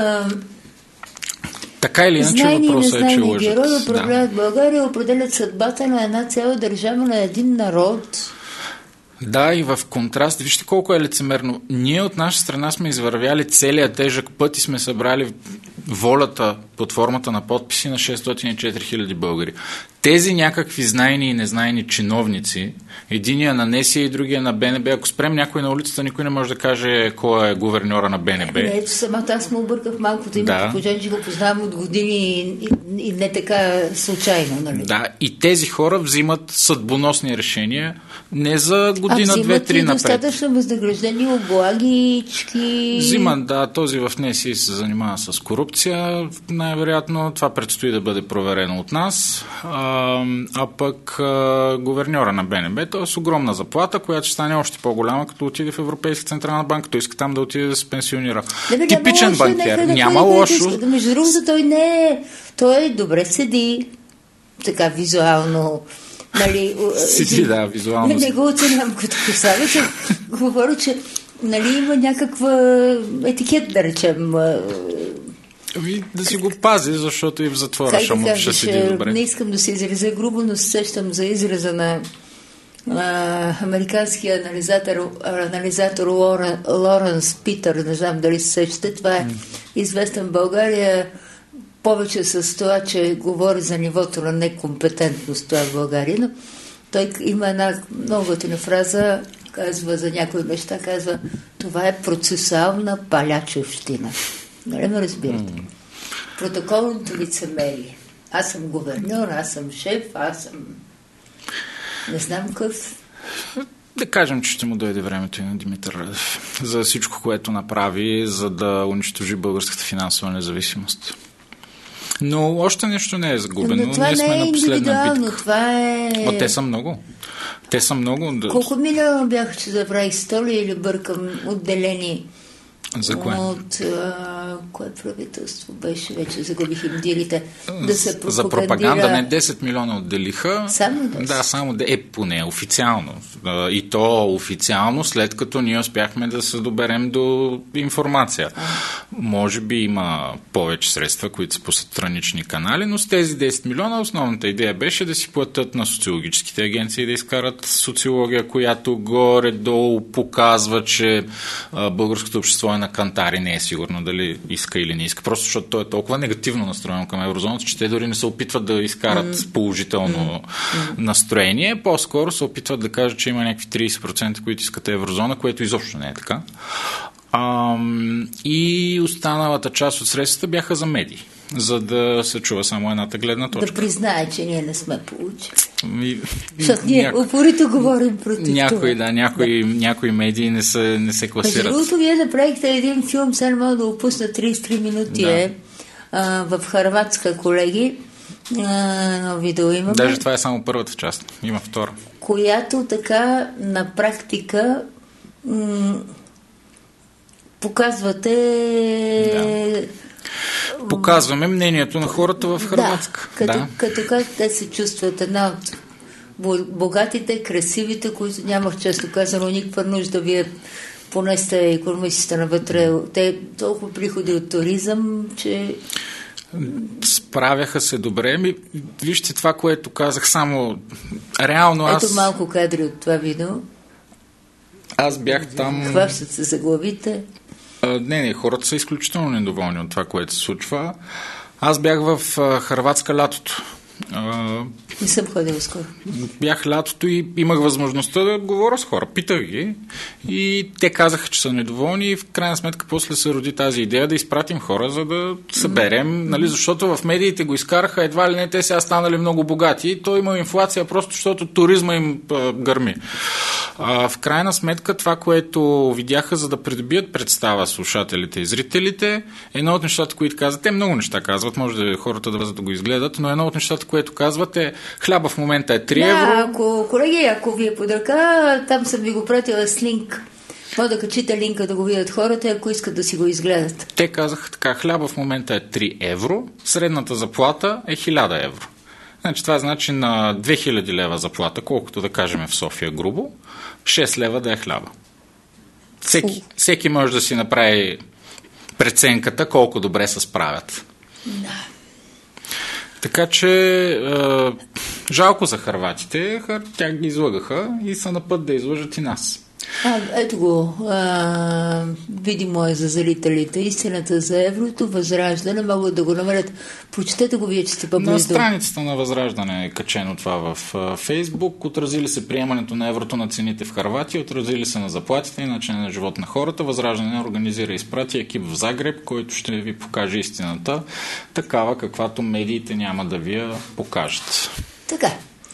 Така или иначе въпросът е, че лъжат. Герои управляват да. България, определят съдбата на една цяла държава, на един народ... Да, и в контраст, вижте колко е лицемерно. Ние от наша страна сме извървяли целият тежък път и сме събрали волята под формата на подписи на шестстотин и четири хиляди българи. Тези някакви знайни и незнайни чиновници, единия на НЕСИ и другия на БНБ, ако спрем някой на улицата, никой не може да каже кой е гуверньора на БНБ. Не, ето самата аз му обърках малкото име, да. Пожен, че го познавам от години и, и, и не така случайно. Нали? Да, и тези хора взимат съдбоносни решения не за година, две-три напред. А достатъчно възнаграждени облагички. Взимат, да, този в НЕСИ се занимава с корупция, най-вероятно това предстои да бъде проверено от нас. А, а пък а, гуверньора на БНБ, той е с огромна заплата, която ще стане още по-голяма, като отиде в Европейска централна банка. Той иска там да отиде да се пенсионира. Да, бе, типичен няма банкер. Лошо, няма лошо. Да, между другото, той не е. Той добре седи, така визуално. Нали, Сиди, да, визуално. Не, не го оценявам като красавица. Говоря, че нали, има някаква етикет, да речем. Ами, да си го пази, защото и в затвора ще му ще седи добре. Не искам да се изразя грубо, но се сещам за израза на а, американския анализатор, анализатор Лорен, Лоренс Питър, не знам дали се сещате. Това е известен в България повече с това, че говори за нивото на некомпетентност това в България, но той има една много готина фраза, казва за някои неща, казва, това е процесуална палячовщина. Нали ме разбирате? Протоколното лицемерие. Аз съм гуверньор, аз съм шеф, аз съм... Не знам какъв... Да кажем, че ще му дойде времето и на Димитър Радев за всичко, което направи, за да унищожи българската финансова независимост. Но още нещо не е загубено. Но това Ние сме не е на последна битка. Това е... О, те са много. Те са много. Колко милиона бяха, че забравих сто ли или бъркам отделени? За кое? От а, кое правителство беше, вече загубих им дирите. Да се пропагандира... За пропаганда не десет милиона отделиха. Само десет? Да, само де... Е, поне официално. И то официално, след като ние успяхме да се доберем до информация. А. Може би има повече средства, които са по странични канали, но с тези десет милиона основната идея беше да си платят на социологическите агенции да изкарат социология, която горе-долу показва, че а, българското общество е на кантари, не е сигурно дали иска или не иска. Просто защото той е толкова негативно настроено към еврозоната, че те дори не се опитват да изкарат mm. положително mm. настроение. По-скоро се опитват да кажат, че има някакви трийсет процента, които искат еврозона, което изобщо не е така. А, и останалата част от средствата бяха за медии, за да се чува само едната гледна точка. Да признае, че ние не сме получили. И, защото ние няко... упорито говорим против някои, това. Да, някои, да. някои медии не се, не се класират. Между другото, вие направихте един филм, сега мога да опусна трийсет и три минути да. е а, в Хърватска, колеги. Едно видео имаме. Даже това е само първата част. Има втора. Която така на практика м- показвате... Да. Показваме мнението на хората в Хърватска. Да, като, да. като как те се чувстват. Една от богатите, красивите, които нямах често казано никаква нужда вие поне сте икономистите навътре. Те толкова приходи от туризъм, че... Справяха се добре. Ми, вижте това, което казах, само реално аз... Ето малко кадри от това видео. Аз бях там... Хващат се за главите. А, не, не, хората са изключително недоволни от това, което се случва. Аз бях в а, Хърватска лятото. А, не съм ходил скоро. Бях лятото и имах възможността да говоря с хора. Питах ги и те казаха, че са недоволни и в крайна сметка после се роди тази идея да изпратим хора, за да съберем, mm-hmm. нали, защото в медиите го изкараха едва ли не, те сега станали много богати и то има инфлация просто защото туризма им а, гърми. А, в крайна сметка това, което видяха, за да придобият представа слушателите и зрителите, едно от нещата, които казват, те много неща казват, може да хората да възят да го изгледат, но едно от нещата, което казват е хляба в момента е три евро. Да, ако, колеги, ако ви е под ръка, там съм ви го пратила с линк. Може да качите линка да го видят хората, ако искат да си го изгледат. Те казаха така, хляба в момента е три евро, средната заплата е хиляда евро. Значи това значи на две хиляди лева заплата, колкото да кажем в София грубо, шест лева да е хляба. Всеки, всеки може да си направи преценката колко добре се справят. Да. Така че е, жалко за хърватите, тя ги излъгаха и са на път да излъжат и нас. А, ето го, а, видимо е за зрителите. Истината за еврото, Възраждане, могат да го намерят. Прочетете го вие, че сте по-близо. На страницата на Възраждане е качено това в а, Фейсбук. Отразили се приемането на еврото на цените в Хърватия, отразили се на заплатите и начина на живот на хората. Възраждане организира и изпрати екип в Загреб, който ще ви покаже истината, такава каквато медиите няма да ви я покажат. Така.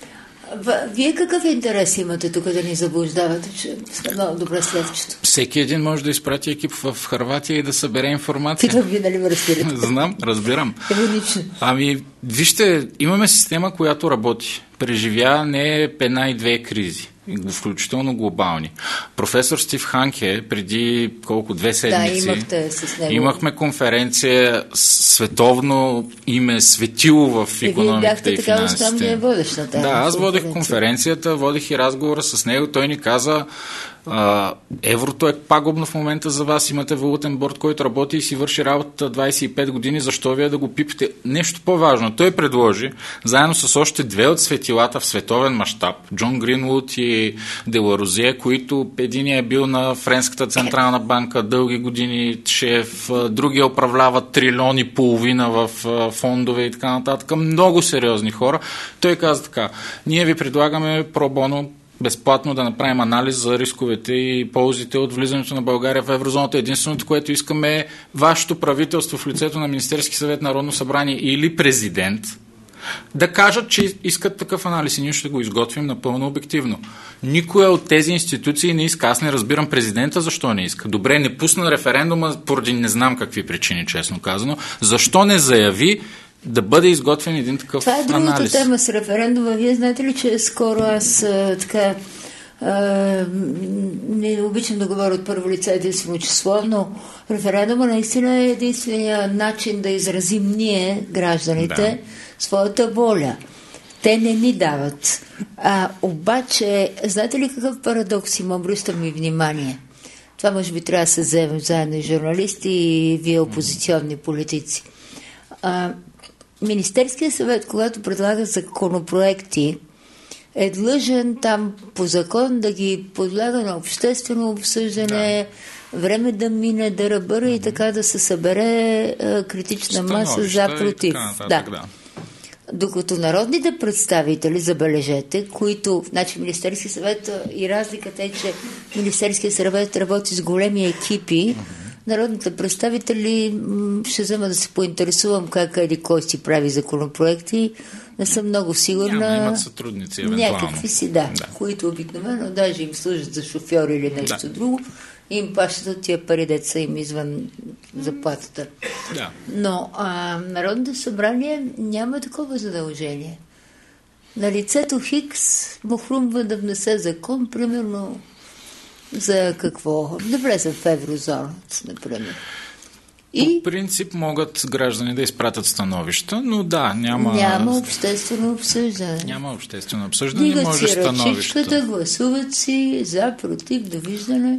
Вие какъв интерес имате тук да ни заблуждавате, че сте много добре следващото? Всеки един може да изпрати екип в Хърватия и да събере информация. Питам ви, дали ме разбирате? Знам, разбирам. Еволично. Ами, вижте, имаме система, която работи. Преживя не една и две кризи, включително глобални. Професор Стив Ханке преди колко две седмици да, имахте с него. Имахме конференция световно име светило в икономиката и, и финансите. Вие бяхте така водещ на тази. Да, аз водех конференцията, водех и разговора с него. Той ни каза, а, еврото е пагубно в момента за вас, имате валутен борд, който работи и си върши работа двайсет и пет години, защо вие да го пипите? Нещо по-важно. Той предложи, заедно с още две от светилата в световен мащаб, Джон Гринвуд и Деларозие, които единият е бил на Френската централна банка дълги години шеф, другия управлява трилиони и половина в фондове и така нататък. Много сериозни хора. Той каза така, ние ви предлагаме пробоно безплатно да направим анализ за рисковете и ползите от влизането на България в еврозоната. Единственото, което искаме е вашето правителство в лицето на Министерски съвет, Народно събрание или президент да кажат, че искат такъв анализ и ние ще го изготвим напълно обективно. Никоя от тези институции не иска. Аз не разбирам президента защо не иска. Добре, не пусна референдума поради не знам какви причини, честно казано. Защо не заяви да бъде изготвен един такъв анализ? Това е другата анализ. Тема с референдума. Вие знаете ли, че скоро аз а, така а, не обичам да говоря от първо лице единствено число, но референдума наистина е единствения начин да изразим ние, гражданите, да. своята воля. Те не ни дават. А, обаче, знаете ли какъв парадокс има? Обръщам ми внимание. Това може би трябва да се вземем заедно и журналисти и вие опозиционни политици. А, Министерският съвет, когато предлага законопроекти, е длъжен там по закон да ги подляга на обществено обсъждане, да. време да мине, да ръбъра mm-hmm. и така да се събере а, критична Становища маса за против. Нататък, да. да. Докато народните представители, забележете, които, значи Министерски съвет и разликата е, че Министерския съвет работи с големи екипи, mm-hmm. народните представители ще взема да се поинтересувам как или кой си прави законопроекти. Не съм много сигурна. Няма, имат сътрудници, евентуално. Някакви си, да, да. които обикновено даже им служат за шофьори или нещо да. друго. Им пащат от тия пари, деца им извън заплатата. Да. Но а, Народното събрание няма такова задължение. На лицето Хикс му хрумва да внесе закон, примерно за какво? Да влезе в еврозоната, например. И по принцип могат граждани да изпратят становища, но да, няма... Няма обществено обсъждане. Няма обществено обсъждане, Дигат може си становища. ръчичката, гласуват си за, против, довиждане.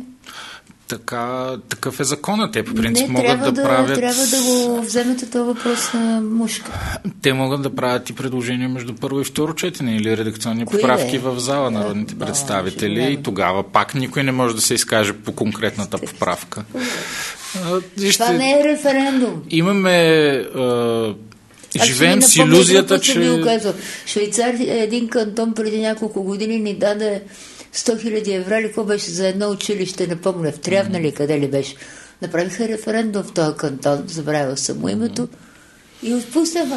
Така, такъв е законът. Те по принцип Не, могат да, да правят... трябва да го вземете този въпрос на мушка. Те могат да правят и предложения между първо и второ четене или редакционни Кои поправки е? в зала на народните да, представители да, и тогава пак никой не може да се изкаже по конкретната поправка. Това не е референдум. Имаме... А... Живеем с илюзията, че... Швейцария, един кантон преди няколко години ни даде сто хиляди евро, ли какво беше за едно училище, не помня, в Трявна ли, къде ли беше. Направиха референдум в този кантон, забравил съм му името и отпуснаха.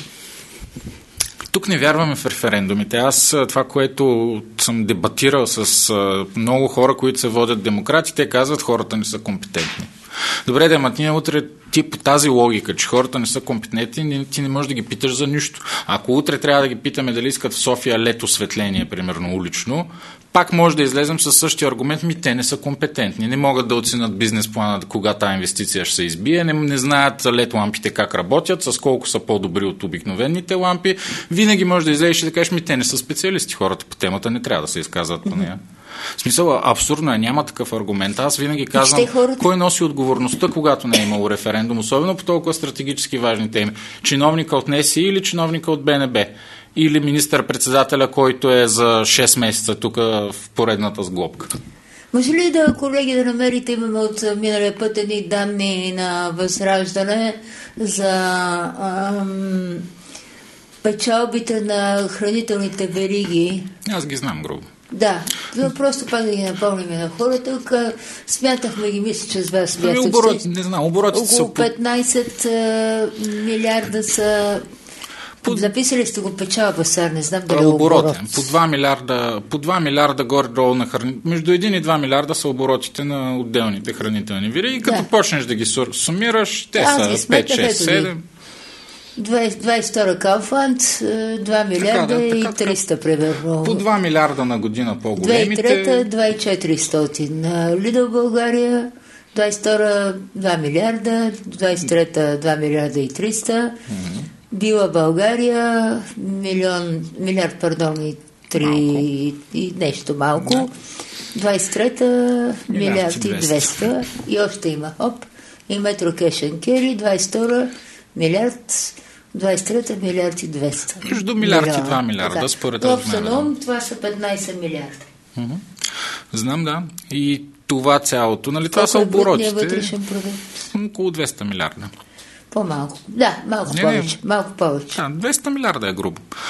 Тук не вярваме в референдумите. Аз това, което съм дебатирал с много хора, които се водят демократи, те казват, хората не са компетентни. Добре, да, ма ти утре ти по тази логика, че хората не са компетентни, ти не можеш да ги питаш за нищо. Ако утре трябва да ги питаме дали искат в София лед осветление, примерно улично, пак може да излезем със същия аргумент, ми те не са компетентни. Не могат да оценят бизнес плана, кога тази инвестиция ще се избие, не, не знаят лед лампите как работят, с колко са по-добри от обикновените лампи. Винаги може да излезеш и да кажеш, ми те не са специалисти, хората по темата не трябва да се изказват по нея. В смисъл, абсурдно е, няма такъв аргумент. Аз винаги казвам, хората... кой носи отговорността, когато не е имало референдум, особено по толкова стратегически важни теми. Чиновника от НСИ или чиновника от БНБ? Или министър-председателя, който е за шест месеца тук в поредната сглобка? Може ли да, колеги, да намерите, имаме от миналия път едни данни на Възраждане за ам, печалбите на хранителните вериги? Аз ги знам грубо. Да, просто пак да ги напомним на хората. Тук смятахме ги, мисля, че с вас бяхте. Оборот, не знам, оборотите са... Около петнайсет милиарда са... Под... Записали сте го печалба, сега не знам дали е оборот. По два милиарда, по два милиарда горе-долу на храни... Между един и два милиарда са оборотите на отделните хранителни вериги. И като да. почнеш да ги сумираш, те Аз са пет, шест, седем... двайсет и втора Kaufland, два милиарда така, да, така, и триста примерно. По два милиарда на година по-големите. две хиляди и трета два хиляди и четиристотин. Лидъл България, двайсет и втора два милиарда, двайсет и трета два милиарда и триста. Mm-hmm. Била България, милион, милиард, пардон, и три и, и нещо малко. Да. двайсет и трета милиард и двеста. И още има, хоп. И Метро Кешен Кери, двайсет и втора милиард, двайсет и трета милиард и двеста. Между милиард и два милиарда, да. според размера. Това са петнайсет милиарда. Mm-hmm. Знам, да. И това цялото, нали, това са оборотите. Вътрешен продукт? Около двеста милиарда. По-малко. Да, малко не, повече. Не, малко повече. Да, двеста милиарда е грубо.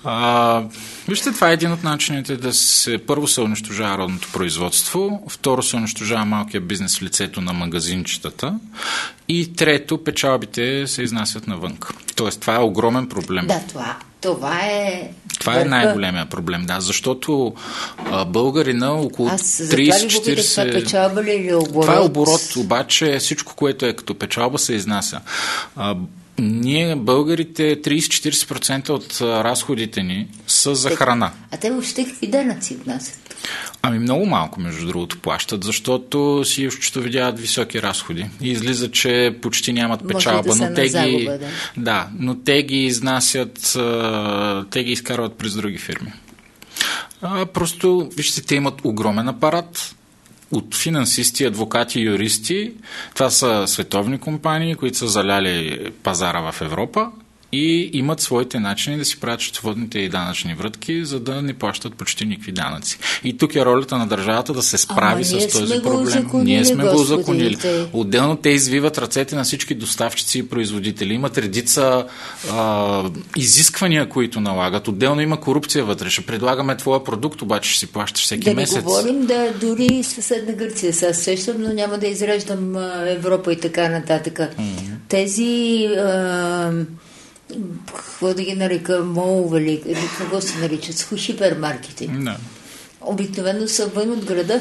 А, вижте, това е един от начините да се първо се унищожава родното производство, второ се унищожава малкия бизнес в лицето на магазинчетата и трето, печалбите се изнасят навън. Тоест, това е огромен проблем. Да, това, това е... Това е най-големия проблем, да, защото а, българина около трийсет до четирийсет... Това печалба ли или оборот? Това е оборот, обаче всичко, което е като печалба, се изнася. А, ние, българите, трийсет до четирийсет процента от разходите ни са за храна. А те въобще какви данъци внасят? Ами много малко, между другото, плащат, защото си счетоводяват високи разходи. И излиза, че почти нямат печалба. Да но те ги, загуба, да. да, но те ги изнасят, те ги изкарват през други фирми. А, просто, вижте, те имат огромен апарат от финансисти, адвокати, юристи. Това са световни компании, които са заляли пазара в Европа и имат своите начини да си правят счетоводните и данъчни врътки, за да не плащат почти никакви данъци. И тук е ролята на държавата да се справи Ама с този проблем. Ние сме го узаконили. Отделно те извиват ръцете на всички доставчици и производители. Имат редица а, изисквания, които налагат. Отделно има корупция вътре. Ще предлагаме твоя продукт, обаче ще си плащаш всеки да месец. Да не говорим да дори съседна Гърция сега сещам, но няма да изреждам Европа и така нататък. Mm-hmm. Тези... А, какво да ги нарека, молове ли, какво се наричат, с хипермаркети. No. Обикновено са вън от града.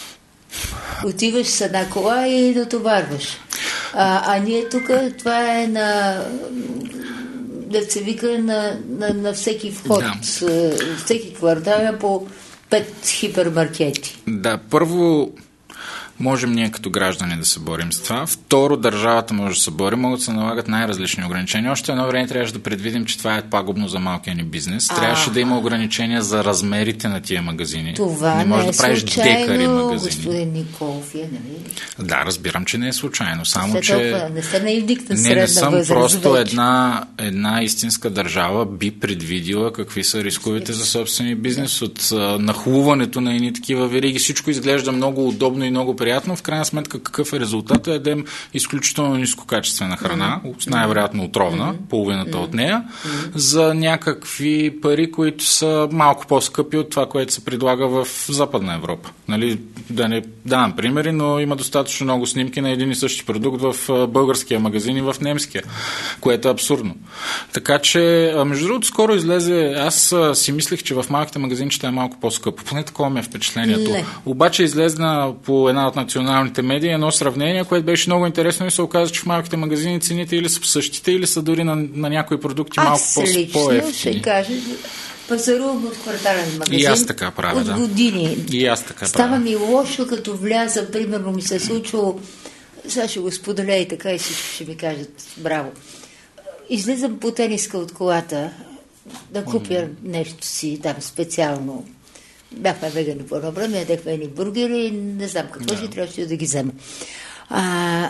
Отиваш с една кола и дотоварваш. А, а ние тук, това е на да се вика на, на, на всеки вход. Yeah. Всеки квартал е по пет хипермаркети. Да, първо можем ние като граждани да се борим с това. Второ, държавата може да се бори. Могат да се налагат най-различни ограничения. Още едно време трябваше да предвидим, че това е пагубно за малкия ни бизнес. Трябваше а, да има ограничения за размерите на тия магазини. Това не може не е да правиш случайно, декари магазини. господин Николов, е, нали? Да, разбирам, че не е случайно. Само, не че... Толкова, не сте наивник на средна Не, не съм. възраст, Просто вече. една, една истинска държава би предвидила какви са рисковете за собствения бизнес от uh, нахлуването на едни такива вериги. Всичко изглежда много удобно и много приятно. В крайна сметка какъв е резултатът? Ядем изключително нискокачествена храна, mm-hmm. най-вероятно отровна, mm-hmm. половината mm-hmm. от нея, mm-hmm. за някакви пари, които са малко по-скъпи от това, което се предлага в Западна Европа. Нали, да не давам примери, но има достатъчно много снимки на един и същи продукт в българския магазин и в немския, което е абсурдно. Така че, между другото, скоро излезе, аз си мислех, че в малките магазинчета е малко по-скъпо. Поне такова ми е впечатлението. Не. Обаче излезна по една от националните медии едно сравнение, което беше много интересно и се оказа, че в малките магазини цените или са същите, или са дори на, на някои продукти малко по-ефтини. Аз лично ще кажа, пазарувам от квартален магазин. И аз така правя, от да. години. И аз така Става правя. ми лошо, като вляза, примерно ми се е случило, сега ще го споделя и така и всички ще ми кажат браво. Излизам по тениска от колата да купя mm. нещо си там специално. Бяхме вегани по едно време, ядехме едни бургери, не знам какво yeah. си трябваше да ги взема. А,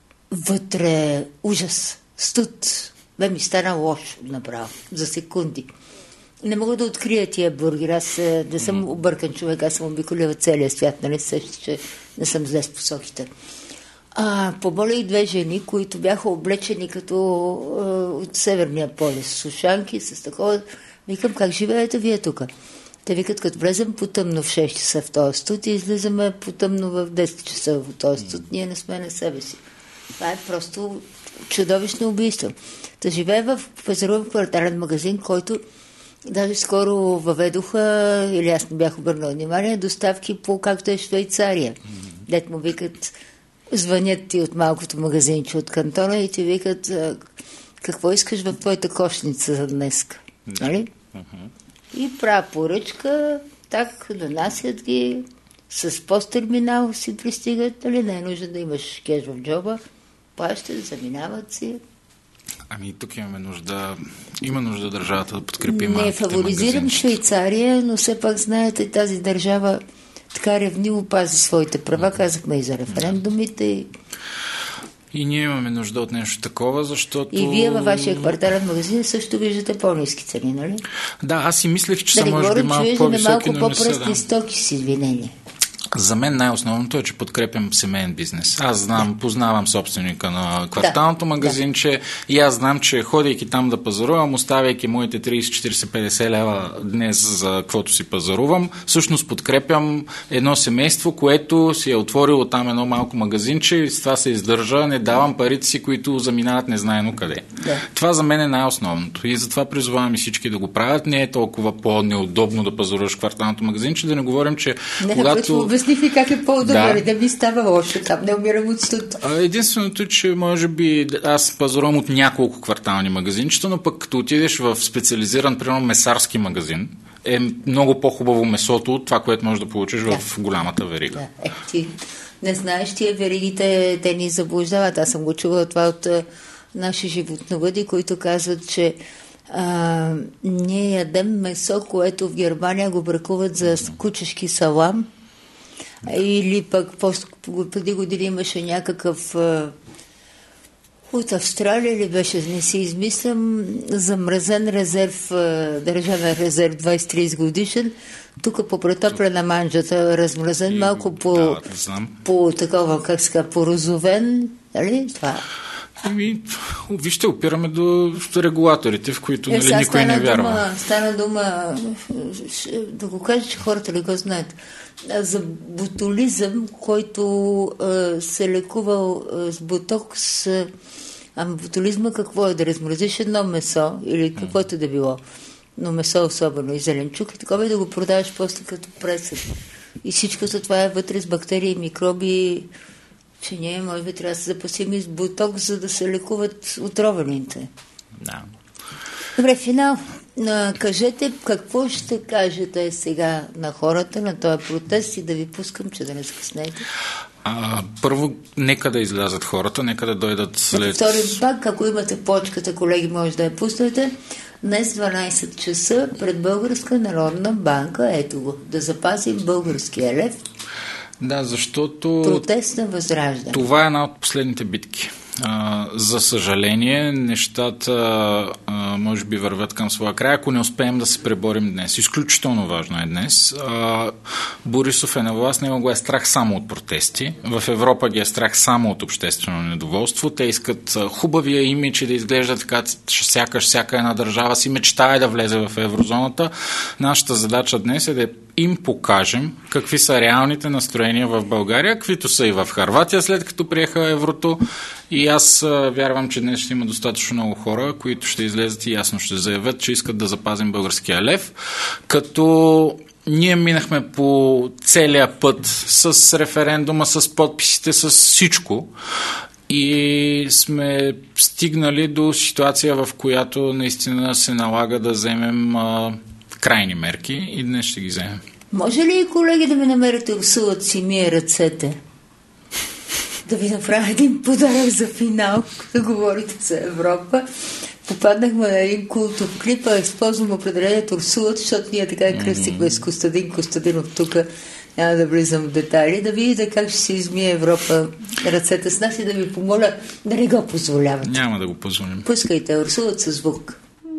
вътре ужас, студ, бе ми стана лошо направо, за секунди. Не мога да открия тия бургери, аз не съм объркан човек, аз съм обиколила целия свят, нали, също, че не съм зле с посоките. А, помоля и две жени, които бяха облечени като а, от Северния полюс, с ушанки, с такова. Викам, как живеете вие тук? Те викат, като влезем по-тъмно в шест часа в този студ и излизаме по-тъмно в десет часа в този студ. Ние не сме на себе си. Това е просто чудовищно убийство. Та живее в пазаров квартален магазин, който даже скоро въведоха, или аз не бях обърнал внимание, доставки по както е Швейцария. Дет му викат, звънят ти от малкото магазинче от кантона и ти викат, какво искаш в твоята кошница за днес? Нали? И правя поръчка, так донасят ги, с посттерминал си пристигат, нали, не е нужно да имаш кеш в джоба, плащат, заминават си. Ами тук имаме нужда, има нужда държавата да подкрепи малките Не фаворизирам магазинчета. Швейцария, но все пак знаете, тази държава така ревниво пази своите права, казахме и за референдумите. И ние имаме нужда от нещо такова, защото... И вие във вашия квартален магазин също виждате по-ниски цени, нали? Да, аз си мислех, че да са може би малко по-високи, малко но по-пръстни не са, да. стоки с извинение. За мен най-основното е, че подкрепям семейен бизнес. Аз знам, да. познавам собственика на кварталното да. магазинче да. и аз знам, че ходейки там да пазарувам, оставяйки моите трийсет, четирийсет, петдесет лева днес за каквото си пазарувам, всъщност подкрепям едно семейство, което си е отворило там едно малко магазинче и с това се издържа, не давам парите си, които заминават незнайно къде. Да. Това за мен е най-основното и затова призовавам и всички да го правят. Не е толкова по-неудобно да пазаруваш в кварталното магазинче, да не говорим, че не, когато... Обясних ли как е по-добре, да. да ми става лошо, там не умирам от студ. Единственото е, че може би аз пазарувам от няколко квартални магазинчета, но пък като отидеш в специализиран, примерно месарски магазин, е много по-хубаво месото от това, което можеш да получиш да. в голямата верига. Да. Е, ти не знаеш, тия веригите, те ни заблуждават. Аз съм го чувала това от а, наши животновъди, които казват, че а, ние ядем месо, което в Германия го бракуват за кучешки салам. Или пък преди години имаше някакъв а, от Австралия ли беше, не си измислям, замразен резерв, а, държавен резерв двайсет трийсет годишен, тук по претоплена манджата, размразен, и, малко по, да, по такова, как ска, порозовен, нали, това. Ами, вижте, опираме до регулаторите, в които е, нали, никой не вярва. Дума, стана дума, да го кажа, че хората ли го знаят, за ботулизъм, който а, се лекувал а, с ботокс. А, ами ботулизма какво е? Да размразиш едно месо или каквото да било, но месо особено и зеленчук и такова и да го продаваш после като пресъд. И всичкото това е вътре с бактерии, микроби, че ние може би трябва да се запасим и с ботокс, за да се лекуват отровените. Да. Добре, финал. Кажете какво ще кажете сега на хората на този протест и да ви пускам, че да не скъснете. А, първо, нека да излязат хората, нека да дойдат след... Втори пак, ако имате почката, колеги, може да я пуснете. Днес дванайсет часа пред Българска народна банка, ето го, да запазим българския лев. Да, защото... Протест на Възраждане. Това е една от последните битки. А, за съжаление, нещата а, може би вървят към своя край, ако не успеем да се преборим днес. Изключително важно е днес. А, Борисов е на власт, него го е страх само от протести. В Европа ги е страх само от обществено недоволство. Те искат хубавия имидж и да изглежда така, сякаш всяка една държава си мечтае да влезе в еврозоната. Нашата задача днес е да им покажем какви са реалните настроения в България, каквито са и в Хърватия, след като приеха еврото. И аз а, вярвам, че днес ще има достатъчно много хора, които ще излезат и ясно ще заявят, че искат да запазим българския лев, като ние минахме по целия път с референдума, с подписите, с всичко и сме стигнали до ситуация, в която наистина се налага да вземем а, крайни мерки и днес ще ги вземем. Може ли, колеги, да ми намерите усълът си мие ръцете? Да ви направя един подарък за финал, да говорите за Европа. Попаднахме на един култов клип, а използвам определението Урсулът, защото ние така кръстихме с Костадин Костадинов тук. Няма да влизам в детайли. Да видите как ще се измие Европа ръцете с нас и да ви помоля да не го позволявате. Няма да го позволим. Пускайте Урсулът със звук.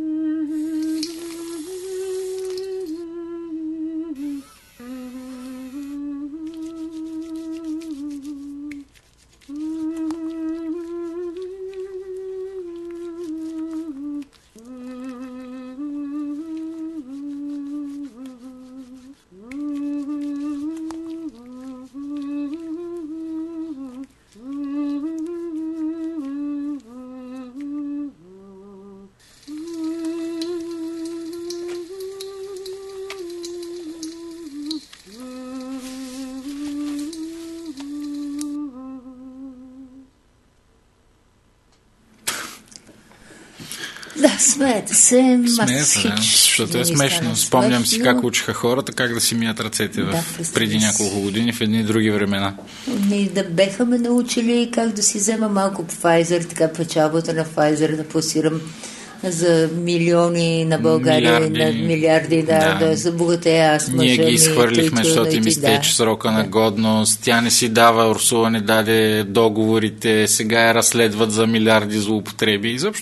Да, смеете се. Смеете се, да, защото е смешно. Спомням си как учиха хората, как да си мият ръцете да, в, преди няколко години в едни други времена. Ние да беха ме научили как да си взема малко Pfizer, така печалбата на Pfizer да пласирам за милиони на България, милиарди, на милиарди, да, да, да забогатея аз мъжа. Ние ги изхвърлихме, защото им изтече срока на годност. Тя не си дава, Урсула не даде договорите, сега я разследват за милиарди злоупотреби. Изобщо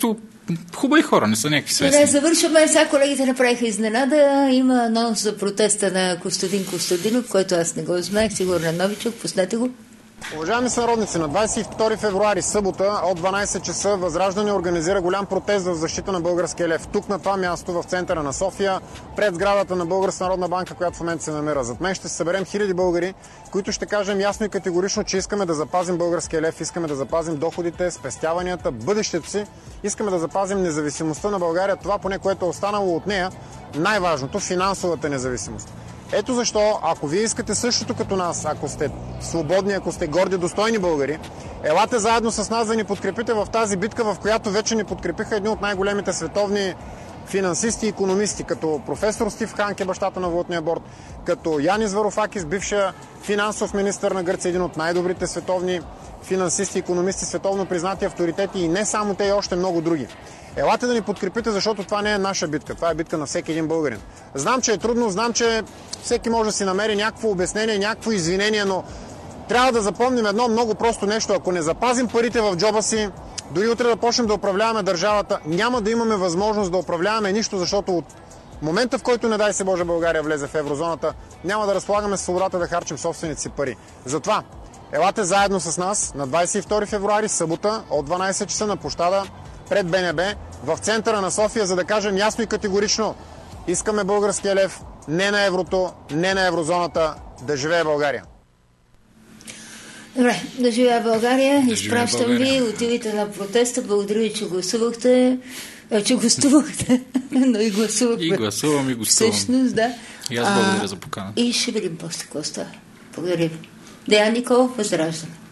хубави хора, не са някакви свестни. Не, завършваме. Сега колегите направиха изненада. Има анонс за протеста на Костадин Костадинов, който аз не го знаех. Сигурно Новичок. Пуснете го. Уважаеми сънародници, на двадесет и втори февруари, събота, от дванадесет часа Възраждане организира голям протест в защита на българския лев. Тук на това място, в центъра на София, пред сградата на Българска народна банка, която в момента се намира зад мен, ще се съберем хиляди българи, които ще кажем ясно и категорично, че искаме да запазим българския лев, искаме да запазим доходите, спестяванията, бъдещето си, искаме да запазим независимостта на България, това поне което е останало от нея, най-важното, финансовата независимост. Ето защо, ако вие искате същото като нас, ако сте свободни, ако сте горди, достойни българи, елате заедно с нас да ни подкрепите в тази битка, в която вече ни подкрепиха едни от най-големите световни финансисти и икономисти, като професор Стив Ханке, бащата на Валутния борд, като Янис Варофакис, бившия финансов министър на Гърция, един от най-добрите световни финансисти и икономисти, световно признати авторитети и не само те, и още много други. Елате да ни подкрепите, защото това не е наша битка, това е битка на всеки един българин. Знам, че е трудно, знам, че всеки може да си намери някакво обяснение, някакво извинение, но трябва да запомним едно много просто нещо. Ако не запазим парите в джоба си, дори утре да почнем да управляваме държавата, няма да имаме възможност да управляваме нищо, защото от момента, в който, не дай се Боже, България влезе в еврозоната, няма да разполагаме с свободата да харчим собствените си пари. Затова елате заедно с нас на двадесет и втори февруари, събота, от дванадесет часа на площада пред БНБ, в центъра на София, за да кажем ясно и категорично: искаме българския лев, не на еврото, не на еврозоната, да живее България. Добре, да живее България. Да Изпращам България. ви, отивайте на протеста. Благодаря ви, че гласувахте, а, че гостувахте, но и гласувахме. И гласувам, и гостувам. Всъщност, да. И аз благодаря за поканата. И ще видим после какво става. Благодаря ви. Деян Николов, Възраждане.